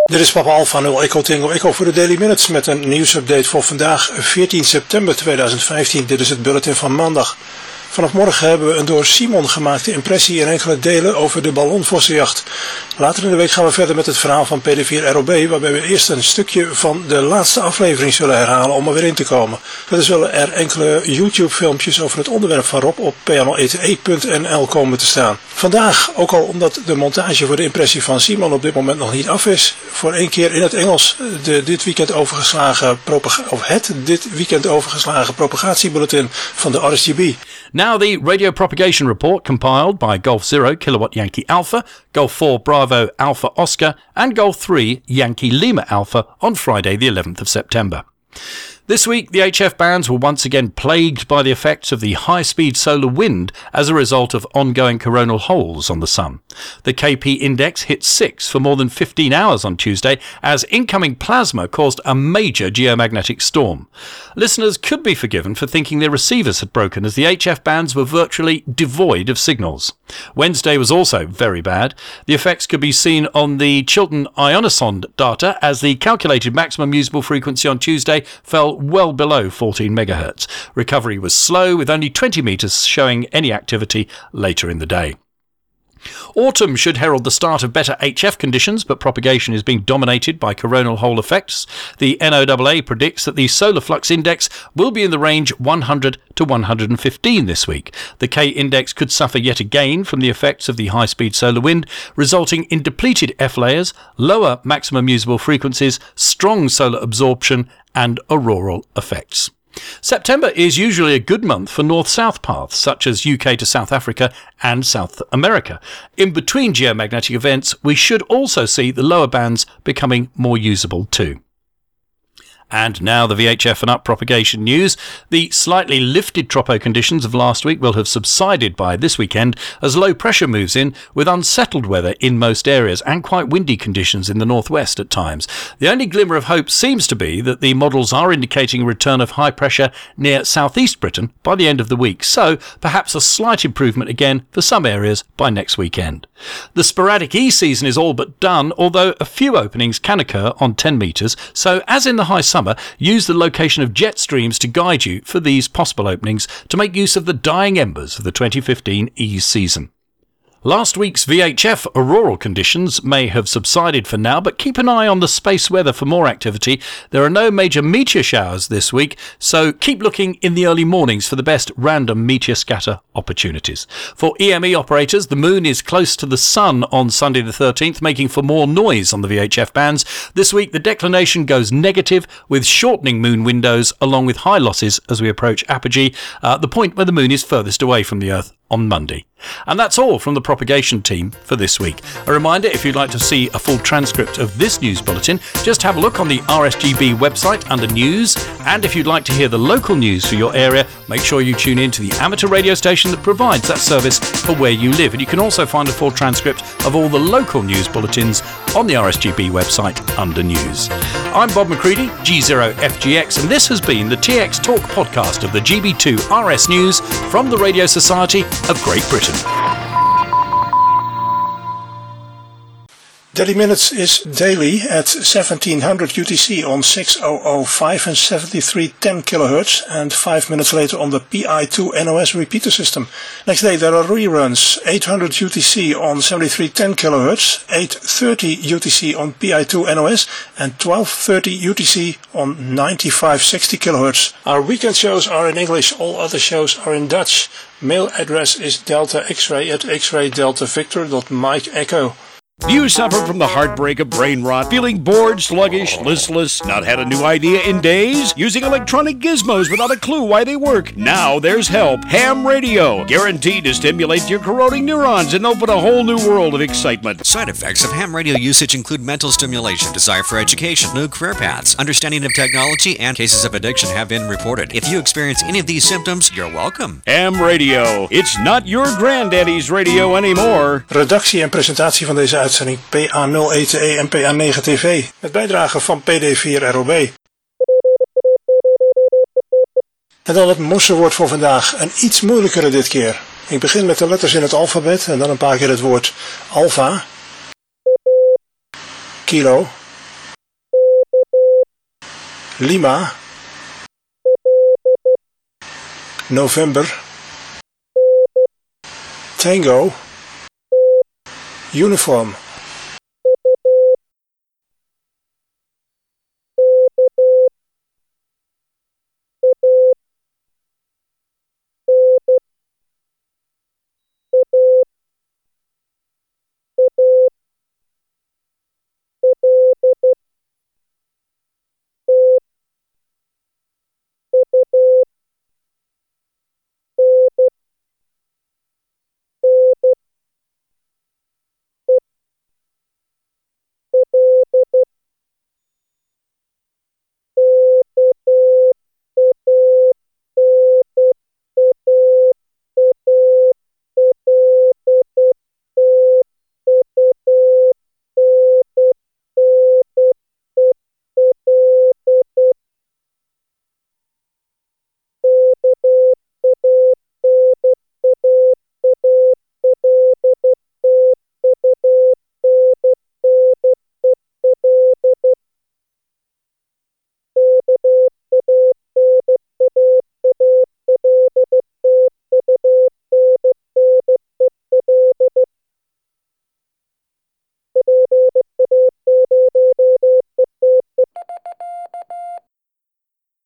Dit is Papa Alpha 0 Echo Tango Echo voor de Daily Minutes met een nieuwsupdate voor vandaag 14 september 2015. Dit is het bulletin van maandag. Vanaf morgen hebben we een door Simon gemaakte impressie in enkele delen over de ballonvossenjacht. Later in de week gaan we verder met het verhaal van PD4ROB, waarbij we eerst een stukje van de laatste aflevering zullen herhalen om er weer in te komen. Verder zullen er enkele YouTube filmpjes over het onderwerp van Rob op pnl.nl komen te staan. Vandaag, ook al omdat de montage voor de impressie van Simon op dit moment nog niet af is, voor één keer in het Engels het dit weekend overgeslagen propagatiebulletin van de RSGB. Now the radio propagation report compiled by Golf 0 Kilowatt Yankee Alpha, Golf 4 Bravo Alpha Oscar and Golf 3 Yankee Lima Alpha on Friday the 11th of September. This week, the HF bands were once again plagued by the effects of the high-speed solar wind as a result of ongoing coronal holes on the sun. The KP index hit 6 for more than 15 hours on Tuesday as incoming plasma caused a major geomagnetic storm. Listeners could be forgiven for thinking their receivers had broken as the HF bands were virtually devoid of signals. Wednesday was also very bad. The effects could be seen on the Chiltern Ionosonde data as the calculated maximum usable frequency on Tuesday fell well below 14 megahertz. Recovery was slow, with only 20 meters showing any activity later in the day. Autumn should herald the start of better HF conditions, but propagation is being dominated by coronal hole effects. The NOAA predicts that the solar flux index will be in the range 100 to 115 this week. The K index could suffer yet again from the effects of the high-speed solar wind, resulting in depleted F layers, lower maximum usable frequencies, strong solar absorption and auroral effects. September is usually a good month for north-south paths, such as UK to South Africa and South America. In between geomagnetic events, we should also see the lower bands becoming more usable too. And now the VHF and up propagation news. The slightly lifted tropo conditions of last week will have subsided by this weekend as low pressure moves in with unsettled weather in most areas and quite windy conditions in the northwest at times. The only glimmer of hope seems to be that the models are indicating a return of high pressure near southeast Britain by the end of the week, so perhaps a slight improvement again for some areas by next weekend. The sporadic E season is all but done, although a few openings can occur on 10 metres, so as in the high summer, use the location of jet streams to guide you for these possible openings to make use of the dying embers of the 2015 E season. Last week's VHF auroral conditions may have subsided for now, but keep an eye on the space weather for more activity. There are no major meteor showers this week, so keep looking in the early mornings for the best random meteor scatter opportunities. For EME operators, the moon is close to the sun on Sunday the 13th, making for more noise on the VHF bands. This week, the declination goes negative with shortening moon windows along with high losses as we approach apogee, the point where the moon is furthest away from the Earth on Monday. And that's all from the propagation team for this week. A reminder, if you'd like to see a full transcript of this news bulletin, just have a look on the RSGB website under news. And if you'd like to hear the local news for your area, make sure you tune in to the amateur radio station that provides that service for where you live. And you can also find a full transcript of all the local news bulletins on the RSGB website under news. I'm Bob McCready, G0FGX, and this has been the TX Talk podcast of the GB2 RS News from the Radio Society of Great Britain. Daily Minutes is daily at 1700 UTC on 6005 and 7310 kHz and 5 minutes later on the PI2 NOS repeater system. Next day there are reruns 800 UTC on 7310 kHz, 830 UTC on PI2 NOS and 1230 UTC on 9560 kHz. Our weekend shows are in English, all other shows are in Dutch. Mail address is deltaxray@xray-delta-victor.mike-echo. Do you suffer from the heartbreak of brain rot, feeling bored, sluggish, listless, not had a new idea in days, using electronic gizmos without a clue why they work? Now there's help. Ham Radio, guaranteed to stimulate your corroding neurons and open a whole new world of excitement. Side effects of ham radio usage include mental stimulation, desire for education, new career paths, understanding of technology, and cases of addiction have been reported. If you experience any of these symptoms, you're welcome. Ham Radio, it's not your granddaddy's radio anymore. Redactie en presentatie van deze uitzending PA0ETE en PA9TV met bijdrage van PD4ROB. En dan het moesterwoord voor vandaag, een iets moeilijkere dit keer. Ik begin met de letters in het alfabet en dan een paar keer het woord alfa, kilo, Lima, November, Tango, Uniform.